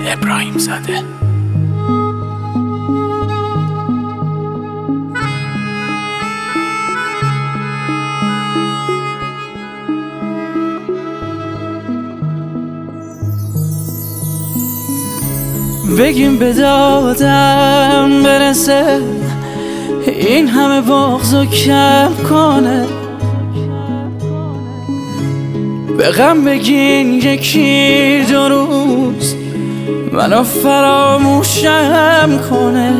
ابراهیم زاده. بگیم به دادم برسه، این همه بغضو کم کنه. به غم بگین یکی دو روز منو فراموشم کنه.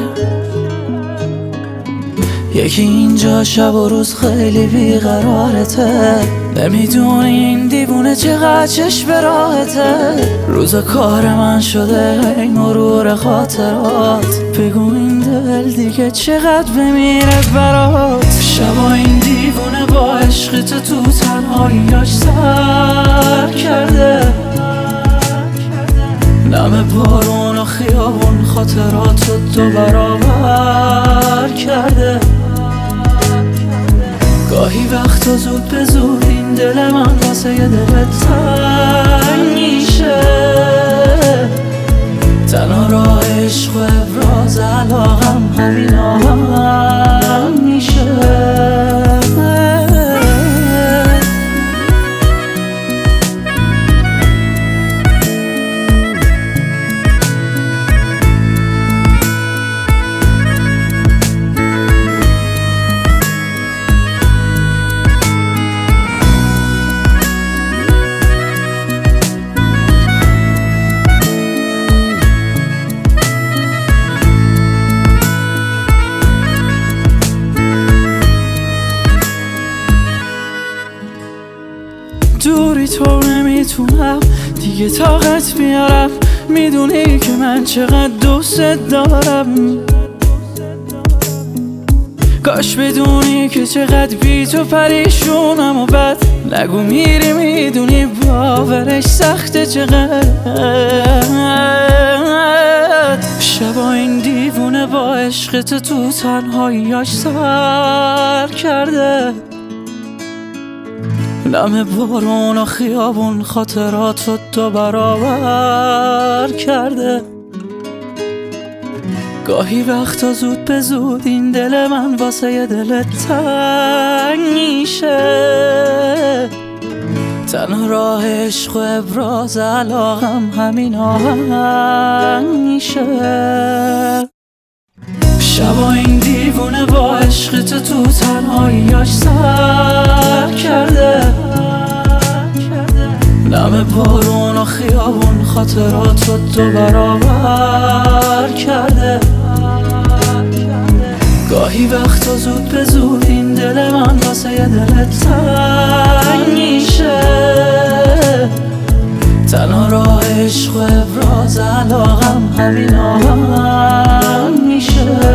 یکی اینجا شب و روز خیلی بیقرارته، نمیدونه این دیوونه چقدر چشم به راحته. روز کار من شده این مرور خاطرات، بگو این دل دیگه چقدر بمیره برات. شبا این دیوونه با عشق تو تنهاییاش سر کرده، نم بارون و خیابون خاطرات رو دو برابر کرده. گاهی وقتا زود به زود این دل من واسه یه دل تنگ میشه. تنها راه عشق و ابراز علاقم همین آهنگ میشه. دوری تو نمیتونم دیگه طاقت بیارم، میدونی که من چقدر دوست دارم. کاش بدونی که چقدر بی تو پریشونم و بد نگو میری، میدونی باورش سخته چقدر. شبا این دیوونه با عشق تو تنهاییاش سر کرده، نم بارون و خیابون خاطرات رو دو برابر کرده. گاهی وقتا زود به زود این دل من واسه یه دل تنگ میشه. تنها راه عشق و ابراز علاقم همین آهنگ میشه. شبا این دیوونه با عشق تو تنهاییاش سر کرده، نم بارون و خیابون خاطرات رو دو برابر کرده. گاهی وقتا زود به زود این دل من واسه یه دل تنگ میشه. تنها راه عشق و ابراز علاقم همین آهنگ میشه.